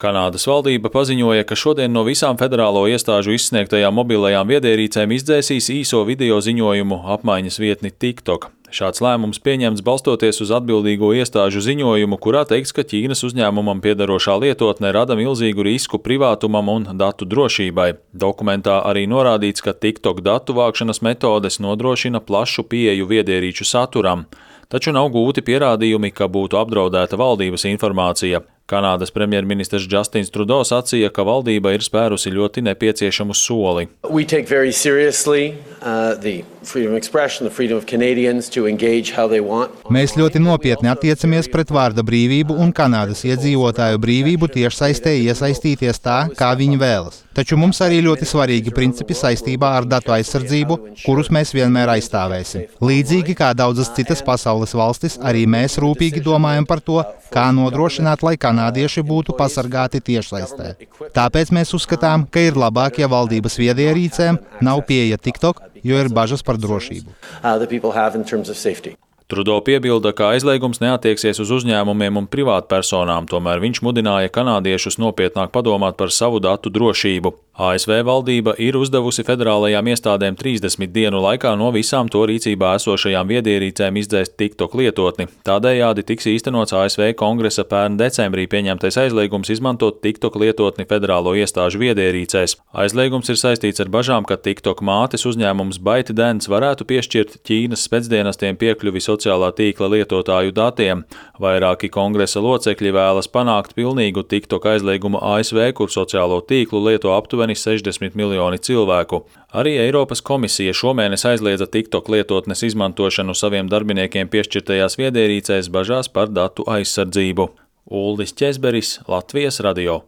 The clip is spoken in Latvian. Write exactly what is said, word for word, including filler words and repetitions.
Kanādas valdība paziņoja, ka šodien no visām federālo iestāžu izsniegtajām mobilajām viedierīcēm izdzēsīs īso video ziņojumu apmaiņas vietni TikTok. Šāds lēmums pieņemts balstoties uz atbildīgo iestāžu ziņojumu, kurā teikts, ka Ķīnas uzņēmumam piederošā lietotne rada milzīgu risku privātumam un datu drošībai. Dokumentā arī norādīts, ka TikTok datu vākšanas metodes nodrošina plašu pieeju viedierīču saturam, taču nav gūti pierādījumi, ka būtu apdraudēta valdības informācija. Kanādas premjerministrs Justins Trudeau sacīja, ka valdība ir spērusi ļoti nepieciešamu soli. We take very seriously uh, the freedom of expression, the freedom of Canadians to engage how they want. Mēs ļoti nopietni attiecamies pret vārda brīvību un Kanādas iedzīvotāju brīvību tiešsaistē iesaistīties tā, kā viņi vēlas. Taču mums arī ļoti svarīgi principi saistībā ar datu aizsardzību, kurus mēs vienmēr aizstāvēsim. Līdzīgi kā daudzas citas pasaules valstis, arī mēs rūpīgi domājam par to, kā nodrošināt, lai kanādieši būtu pasargāti tiešsaistē. Tāpēc mēs uzskatām, ka ir labāk, ja valdības viedierīcēm nav pieeja TikTok, jo ir bažas par drošību. Trudeau piebilda, ka aizliegums neatieksies uz uzņēmumiem un privātpersonām, tomēr viņš mudināja kanādiešus nopietnāk padomāt par savu datu drošību. A S V valdība ir uzdevusi federālajām iestādēm trīsdesmit dienu laikā no visām to rīcībā esošajām viedierīcēm izdzēst TikTok lietotni. Tādējādi tiks īstenots A S V kongresa pērn decembrī pieņemtais aizliegums izmantot TikTok lietotni federālo iestāžu viedierīcēs. Aizliegums ir saistīts ar bažām, ka TikTok mātes uzņēmums ByteDance varētu piešķirt Ķīnas spēcdienestiem piekļuvi sociālā tīkla lietotāju datiem. Vairāki kongresa locekļi vēlas panākt pilnīgu TikTok aizliegumu A S V, kur sociālo tīklu lieto aptuveni sešdesmit miljoni cilvēku. Arī Eiropas komisija šomēnes aizliedza TikTok lietotnes izmantošanu saviem darbiniekiem piešķirtajās viedierīcēs bažās par datu aizsardzību. Uldis Ķezberis, Latvijas radio.